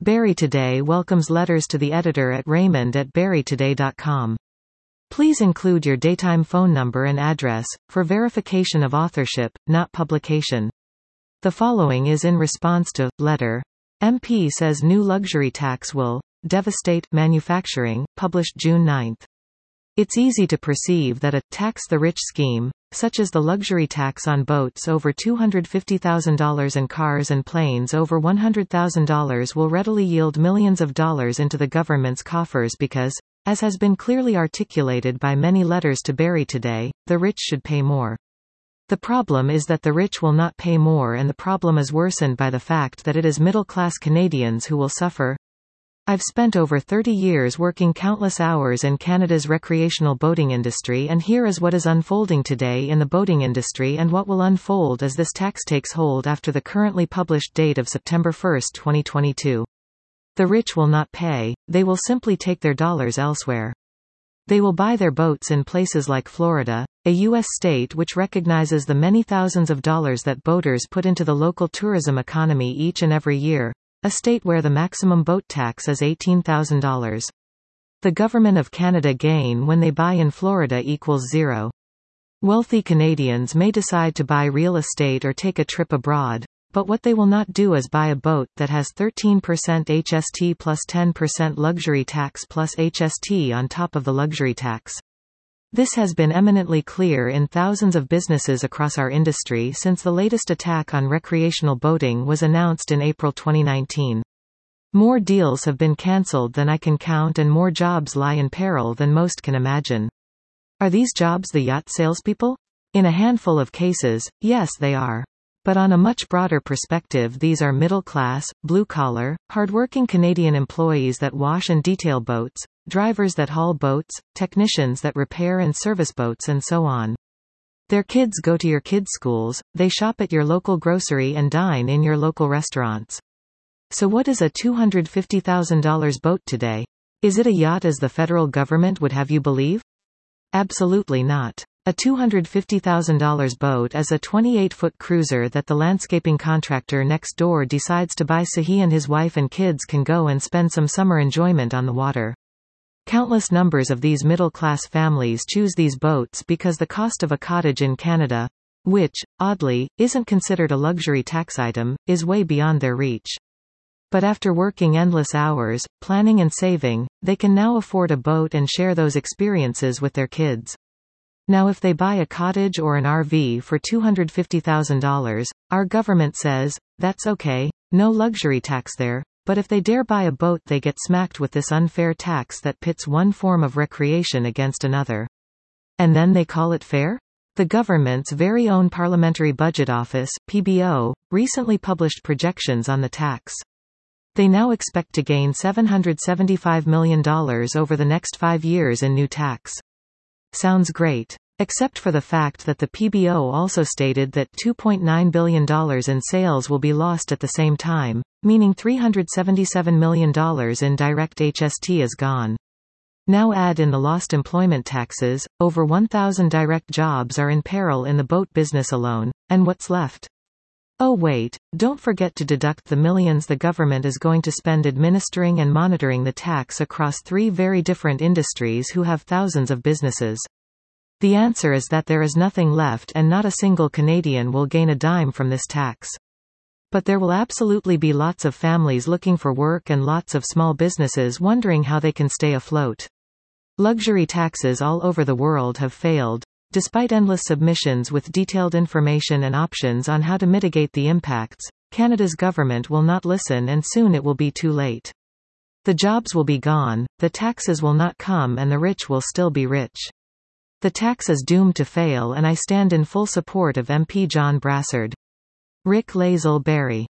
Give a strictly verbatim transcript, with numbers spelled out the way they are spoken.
Barry Today welcomes letters to the editor at raymond at barry today dot com. Please include your daytime phone number and address, for verification of authorship, not publication. The following is in response to, letter. M P says new luxury tax will devastate manufacturing, published June ninth. It's easy to perceive that a tax the rich scheme, such as the luxury tax on boats over two hundred fifty thousand dollars and cars and planes over one hundred thousand dollars, will readily yield millions of dollars into the government's coffers because, as has been clearly articulated by many letters to Barry Today, the rich should pay more. The problem is that the rich will not pay more, and the problem is worsened by the fact that it is middle-class Canadians who will suffer. I've spent over thirty years working countless hours in Canada's recreational boating industry, and here is what is unfolding today in the boating industry and what will unfold as this tax takes hold after the currently published date of September first, twenty twenty-two. The rich will not pay, they will simply take their dollars elsewhere. They will buy their boats in places like Florida, a U S state which recognizes the many thousands of dollars that boaters put into the local tourism economy each and every year. A state where the maximum boat tax is eighteen thousand dollars. The Government of Canada gain when they buy in Florida equals zero. Wealthy Canadians may decide to buy real estate or take a trip abroad, but what they will not do is buy a boat that has thirteen percent H S T plus ten percent luxury tax plus H S T on top of the luxury tax. This has been eminently clear in thousands of businesses across our industry since the latest attack on recreational boating was announced in April twenty nineteen. More deals have been cancelled than I can count, and more jobs lie in peril than most can imagine. Are these jobs the yacht salespeople? In a handful of cases, yes they are. But on a much broader perspective, these are middle-class, blue-collar, hard-working Canadian employees that wash and detail boats, drivers that haul boats, technicians that repair and service boats, and so on. Their kids go to your kids' schools, they shop at your local grocery and dine in your local restaurants. So what is a two hundred fifty thousand dollars boat today? Is it a yacht as the federal government would have you believe? Absolutely not. A two hundred fifty thousand dollars boat is a twenty-eight foot cruiser that the landscaping contractor next door decides to buy so he and his wife and kids can go and spend some summer enjoyment on the water. Countless numbers of these middle-class families choose these boats because the cost of a cottage in Canada, which, oddly, isn't considered a luxury tax item, is way beyond their reach. But after working endless hours, planning and saving, they can now afford a boat and share those experiences with their kids. Now if they buy a cottage or an R V for two hundred fifty thousand dollars, our government says, that's okay, no luxury tax there, but if they dare buy a boat they get smacked with this unfair tax that pits one form of recreation against another. And then they call it fair? The government's very own Parliamentary Budget Office, P B O, recently published projections on the tax. They now expect to gain seven hundred seventy-five million dollars over the next five years in new tax. Sounds great. Except for the fact that the P B O also stated that two point nine billion dollars in sales will be lost at the same time, meaning three hundred seventy-seven million dollars in direct H S T is gone. Now add in the lost employment taxes, over one thousand direct jobs are in peril in the boat business alone, and what's left? Oh wait, don't forget to deduct the millions the government is going to spend administering and monitoring the tax across three very different industries who have thousands of businesses. The answer is that there is nothing left, and not a single Canadian will gain a dime from this tax. But there will absolutely be lots of families looking for work and lots of small businesses wondering how they can stay afloat. Luxury taxes all over the world have failed. Despite endless submissions with detailed information and options on how to mitigate the impacts, Canada's government will not listen, and soon it will be too late. The jobs will be gone, the taxes will not come, and the rich will still be rich. The tax is doomed to fail, and I stand in full support of M P John Brassard. Rick Lazel Barry.